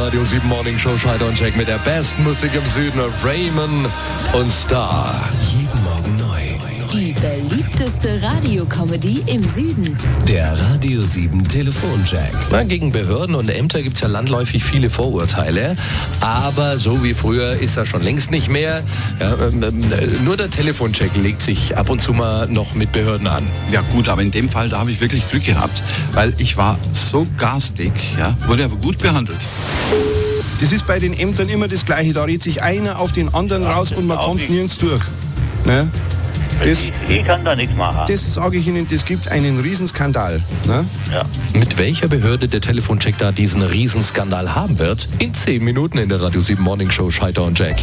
Radio 7 Morning Show Schneider und Jack mit der besten Musik im Süden. Raymond und Star. Jeden Morgen neu. Die beliebteste Radiocomedy im Süden. Der Radio 7 Telefonjack. Na, gegen Behörden und Ämter gibt es ja landläufig viele Vorurteile. Aber so wie früher ist das schon längst nicht mehr. Ja, nur der Telefoncheck legt sich ab und zu mal noch mit Behörden an. Ja gut, aber in dem Fall, da habe ich wirklich Glück gehabt, weil ich war so garstig, ja, wurde aber gut behandelt. Das ist bei den Ämtern immer das Gleiche. Da redet sich einer auf den anderen raus und man kommt nirgends durch. Ne? Ich kann da nichts machen. Das sage ich Ihnen, das gibt einen Riesenskandal. Ne? Ja. Mit welcher Behörde der Telefoncheck da diesen Riesenskandal haben wird? In 10 Minuten in der Radio 7 Morning Show Schneider und Jack.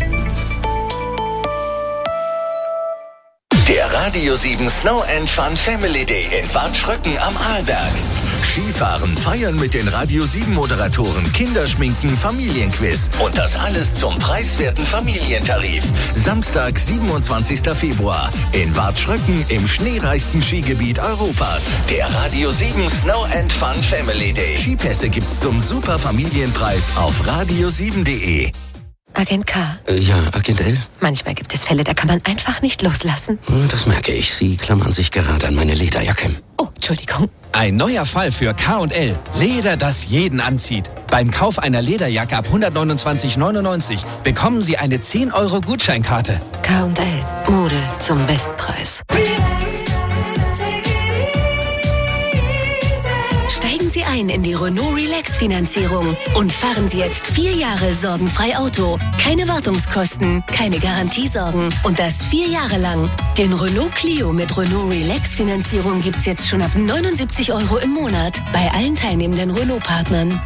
Der Radio 7 Snow and Fun Family Day in Watschröcken am Arlberg. Skifahren, feiern mit den Radio 7 Moderatoren, Kinderschminken, Familienquiz und das alles zum preiswerten Familientarif. Samstag, 27. Februar in Watschröcken im schneereichsten Skigebiet Europas. Der Radio 7 Snow and Fun Family Day. Skipässe gibt's zum super Familienpreis auf radio7.de. Agent K. Ja, Agent L? Manchmal gibt es Fälle, da kann man einfach nicht loslassen. Das merke ich. Sie klammern sich gerade an meine Lederjacke. Oh, Entschuldigung. Ein neuer Fall für K&L. Leder, das jeden anzieht. Beim Kauf einer Lederjacke ab 129,99 bekommen Sie eine 10 € Gutscheinkarte. K&L. Mode zum Bestpreis. Steigen Sie ein in die Renault Relax Finanzierung und fahren Sie jetzt 4 Jahre sorgenfrei Auto. Keine Wartungskosten, keine Garantiesorgen und das 4 Jahre lang. Den Renault Clio mit Renault Relax Finanzierung gibt's jetzt schon ab 79 € im Monat bei allen teilnehmenden Renault-Partnern.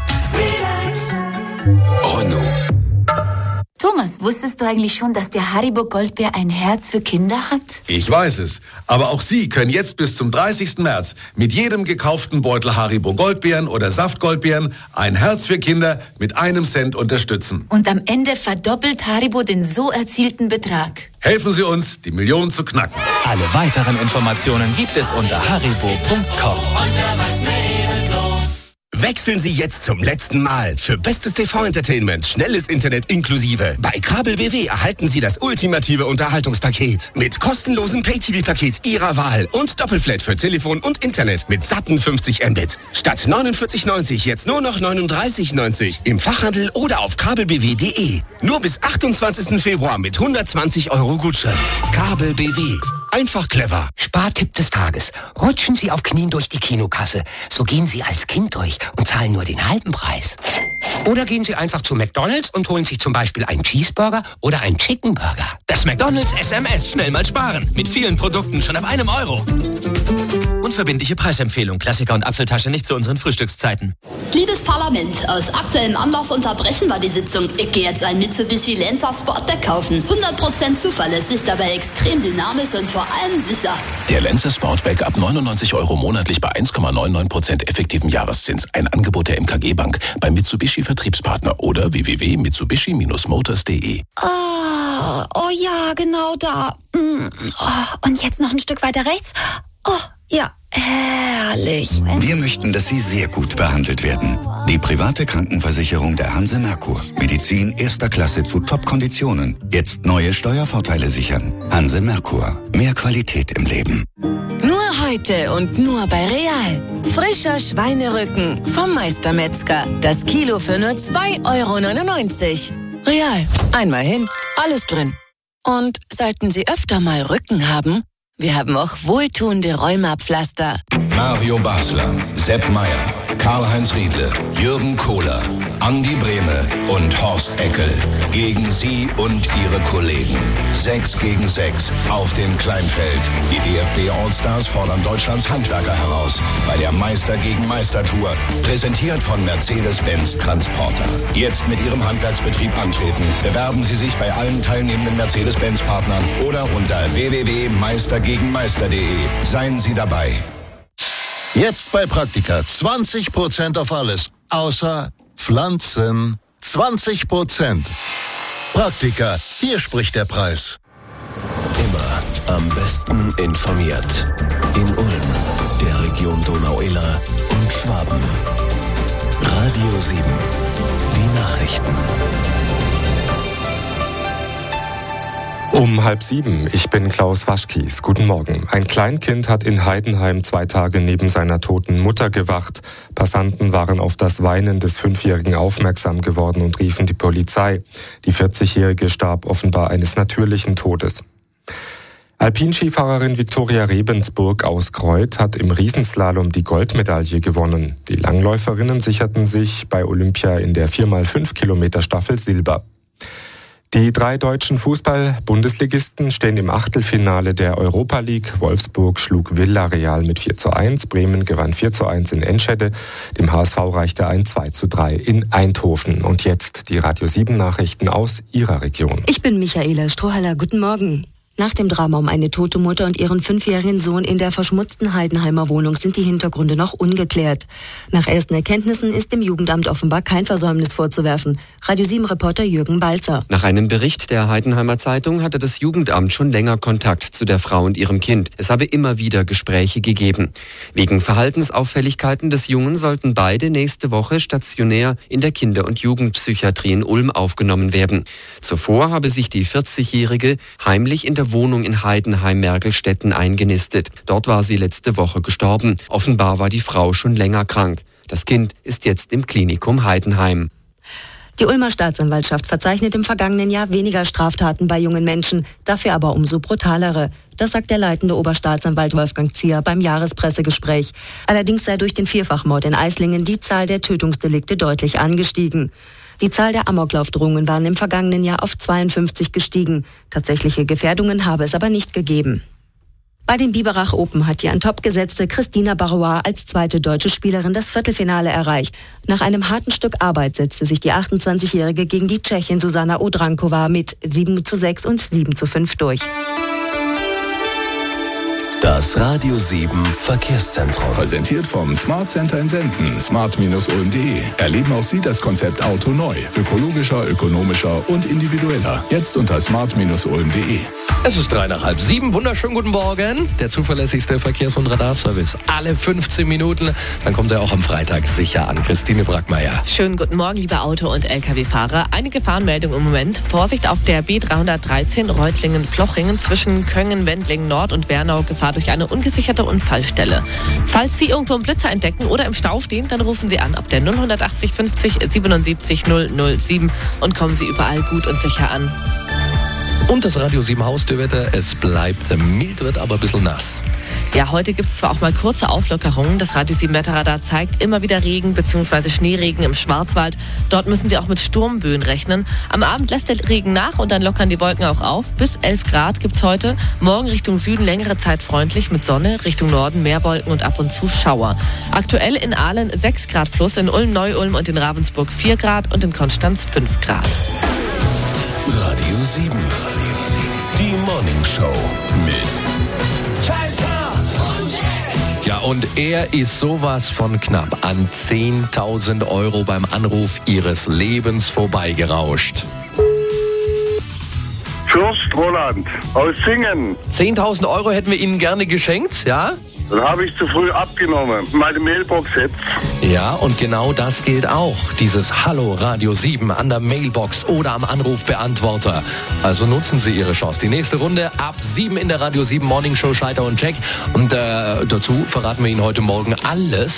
Renault. Thomas, wusstest du eigentlich schon, dass der Haribo Goldbär ein Herz für Kinder hat? Ich weiß es. Aber auch Sie können jetzt bis zum 30. März mit jedem gekauften Beutel Haribo Goldbeeren oder Saftgoldbeeren ein Herz für Kinder mit 1 Cent unterstützen. Und am Ende verdoppelt Haribo den so erzielten Betrag. Helfen Sie uns, die Million zu knacken. Alle weiteren Informationen gibt es unter haribo.com. Wechseln Sie jetzt zum letzten Mal für bestes TV-Entertainment, schnelles Internet inklusive. Bei Kabel BW erhalten Sie das ultimative Unterhaltungspaket mit kostenlosem Pay-TV-Paket Ihrer Wahl und Doppelflat für Telefon und Internet mit satten 50 Mbit. Statt 49,90 jetzt nur noch 39,90 im Fachhandel oder auf kabelbw.de. Nur bis 28. Februar mit 120 € Gutschrift. Kabel BW. Einfach clever. Spartipp des Tages. Rutschen Sie auf Knien durch die Kinokasse. So gehen Sie als Kind durch und zahlen nur den halben Preis. Oder gehen Sie einfach zu McDonald's und holen sich zum Beispiel einen Cheeseburger oder einen Chicken Burger. Das McDonald's SMS. Schnell mal sparen. Mit vielen Produkten schon ab 1 €. Unverbindliche Preisempfehlung. Klassiker und Apfeltasche nicht zu unseren Frühstückszeiten. Liebes Parlament, aus aktuellem Anlass unterbrechen wir die Sitzung. Ich gehe jetzt ein Mitsubishi Lancer Sportback kaufen. 100% zuverlässig, dabei extrem dynamisch und vor allem sicher. Der Lancer Sportback ab 99 € monatlich bei 1,99% effektiven Jahreszins. Ein Angebot der MKG Bank beim Mitsubishi Vertriebspartner oder www.mitsubishi-motors.de. Oh ja, genau da. Und jetzt noch ein Stück weiter rechts. Oh, ja, herrlich. Wir möchten, dass Sie sehr gut behandelt werden. Die private Krankenversicherung der Hanse Merkur. Medizin erster Klasse zu Top-Konditionen. Jetzt neue Steuervorteile sichern. Hanse Merkur. Mehr Qualität im Leben. Nur heute und nur bei Real. Frischer Schweinerücken vom Meistermetzger. Das Kilo für nur 2,99 €. Real. Einmal hin, alles drin. Und sollten Sie öfter mal Rücken haben, wir haben auch wohltuende Rheumapflaster. Mario Basler, Sepp Meier, Karl-Heinz Riedle, Jürgen Kohler, Andi Brehme und Horst Eckel. Gegen Sie und Ihre Kollegen. 6 gegen 6 auf dem Kleinfeld. Die DFB Allstars fordern Deutschlands Handwerker heraus. Bei der Meister gegen Meister Tour. Präsentiert von Mercedes-Benz Transporter. Jetzt mit Ihrem Handwerksbetrieb antreten. Bewerben Sie sich bei allen teilnehmenden Mercedes-Benz-Partnern oder unter www.meistergegenmeister.de. Seien Sie dabei. Jetzt bei Praktika 20% auf alles, außer Pflanzen. 20%. Praktika, hier spricht der Preis. Immer am besten informiert. In Ulm, der Region Donau-Iller und Schwaben. Radio 7. Die Nachrichten. Um 6:30. Ich bin Klaus Waschkies. Guten Morgen. Ein Kleinkind hat in Heidenheim 2 Tage neben seiner toten Mutter gewacht. Passanten waren auf das Weinen des 5-Jährigen aufmerksam geworden und riefen die Polizei. Die 40-Jährige starb offenbar eines natürlichen Todes. Alpinskifahrerin Viktoria Rebensburg aus Kreuth hat im Riesenslalom die Goldmedaille gewonnen. Die Langläuferinnen sicherten sich bei Olympia in der 4x5 Kilometer Staffel Silber. Die 3 deutschen Fußball-Bundesligisten stehen im Achtelfinale der Europa League. Wolfsburg schlug Villarreal mit 4:1. Bremen gewann 4:1 in Enschede. Dem HSV reichte ein 2:3 in Eindhoven. Und jetzt die Radio 7 Nachrichten aus Ihrer Region. Ich bin Michaela Strohhaller. Guten Morgen. Nach dem Drama um eine tote Mutter und ihren 5-jährigen Sohn in der verschmutzten Heidenheimer Wohnung sind die Hintergründe noch ungeklärt. Nach ersten Erkenntnissen ist dem Jugendamt offenbar kein Versäumnis vorzuwerfen. Radio 7-Reporter Jürgen Balzer. Nach einem Bericht der Heidenheimer Zeitung hatte das Jugendamt schon länger Kontakt zu der Frau und ihrem Kind. Es habe immer wieder Gespräche gegeben. Wegen Verhaltensauffälligkeiten des Jungen sollten beide nächste Woche stationär in der Kinder- und Jugendpsychiatrie in Ulm aufgenommen werden. Zuvor habe sich die 40-Jährige heimlich in der Wohnung in Heidenheim-Mergelstetten eingenistet. Dort war sie letzte Woche gestorben. Offenbar war die Frau schon länger krank. Das Kind ist jetzt im Klinikum Heidenheim. Die Ulmer Staatsanwaltschaft verzeichnet im vergangenen Jahr weniger Straftaten bei jungen Menschen, dafür aber umso brutalere. Das sagt der leitende Oberstaatsanwalt Wolfgang Zier beim Jahrespressegespräch. Allerdings sei durch den Vierfachmord in Eislingen die Zahl der Tötungsdelikte deutlich angestiegen. Die Zahl der Amoklaufdrohungen waren im vergangenen Jahr auf 52 gestiegen. Tatsächliche Gefährdungen habe es aber nicht gegeben. Bei den Biberach Open hat die an Top gesetzte Christina Barrois als zweite deutsche Spielerin das Viertelfinale erreicht. Nach einem harten Stück Arbeit setzte sich die 28-Jährige gegen die Tschechin Susanna Odrankova mit 7:6 und 7:5 durch. Das Radio 7 Verkehrszentrum. Präsentiert vom Smart Center in Senden. smart-ulm.de. Erleben auch Sie das Konzept Auto neu. Ökologischer, ökonomischer und individueller. Jetzt unter smart-ulm.de. Es ist 6:03. Wunderschönen guten Morgen. Der zuverlässigste Verkehrs- und Radarservice. Alle 15 Minuten. Dann kommen Sie auch am Freitag sicher an. Christine Brackmeier. Schönen guten Morgen, liebe Auto- und Lkw-Fahrer. Eine Gefahrenmeldung im Moment. Vorsicht auf der B313 Reutlingen-Plochingen zwischen Köngen-Wendlingen Nord und Wernau. Gefahr durch eine ungesicherte Unfallstelle. Falls Sie irgendwo einen Blitzer entdecken oder im Stau stehen, dann rufen Sie an auf der 080 50 77 007 und kommen Sie überall gut und sicher an. Und das Radio 7 Haustürwetter. Es bleibt mild, wird aber ein bisschen nass. Ja, heute gibt es zwar auch mal kurze Auflockerungen. Das Radio 7 Wetterradar zeigt immer wieder Regen bzw. Schneeregen im Schwarzwald. Dort müssen Sie auch mit Sturmböen rechnen. Am Abend lässt der Regen nach und dann lockern die Wolken auch auf. Bis 11 Grad gibt es heute. Morgen Richtung Süden längere Zeit freundlich mit Sonne. Richtung Norden mehr Wolken und ab und zu Schauer. Aktuell in Aalen 6 Grad plus, in Ulm, Neu-Ulm und in Ravensburg 4 Grad und in Konstanz 5 Grad. Radio 7. Die Morning Show mit Ja, und er ist sowas von knapp an 10.000 Euro beim Anruf Ihres Lebens vorbeigerauscht. Fürst Roland aus Singen. 10.000 Euro hätten wir Ihnen gerne geschenkt, ja? Dann habe ich zu früh abgenommen. Meine Mailbox jetzt. Ja, und genau das gilt auch. Dieses Hallo Radio 7 an der Mailbox oder am Anrufbeantworter. Also nutzen Sie Ihre Chance. Die nächste Runde ab 7 in der Radio 7 Morning Show Schalter und Check. Und dazu verraten wir Ihnen heute Morgen alles,